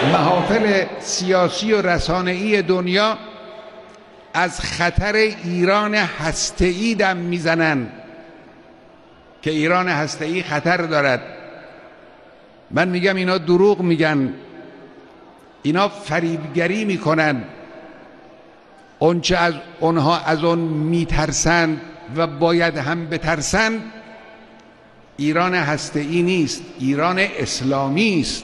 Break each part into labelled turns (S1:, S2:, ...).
S1: محافل سیاسی و رسانه‌ای دنیا از خطر ایران هسته‌ای دم میزنن که ایران هسته‌ای خطر دارد. من میگم اینا دروغ میگن، اینا فریبگری میکنن. اونچه از اونها از اون میترسند و باید هم بترسند ایران هسته‌ای نیست، ایران اسلامی است.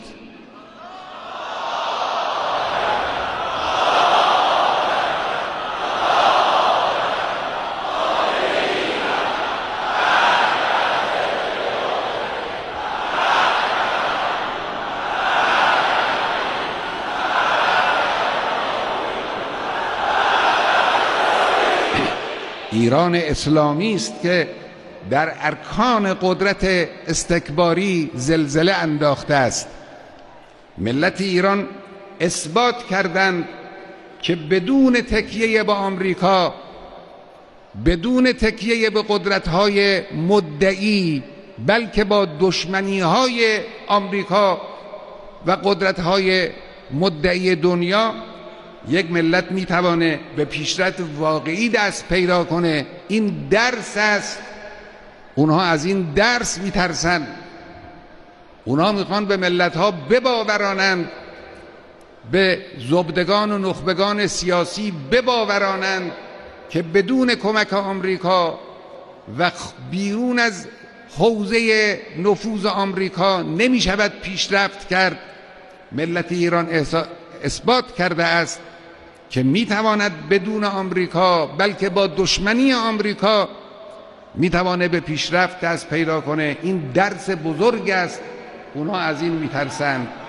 S1: ایران اسلامی است که در ارکان قدرت استکباری زلزله انداخته است. ملت ایران اثبات کردند که بدون تکیه به آمریکا، بدون تکیه به قدرت‌های مدعی، بلکه با دشمنی‌های آمریکا و قدرت‌های مدعی دنیا، یک ملت میتوانه به پیشرفت واقعی دست پیدا کنه. این درس است. اونها از این درس میترسن. اونها میخوان به ملت‌ها بباورانند، به زبدگان و نخبگان سیاسی بباورانند که بدون کمک آمریکا و بیرون از حوزه نفوذ آمریکا نمیشود پیشرفت کرد. ملت ایران اثبات کرده است که میتواند بدون آمریکا، بلکه با دشمنی آمریکا میتواند به پیشرفت دست پیدا کنه. این درس بزرگ است. اونها از این میترسند.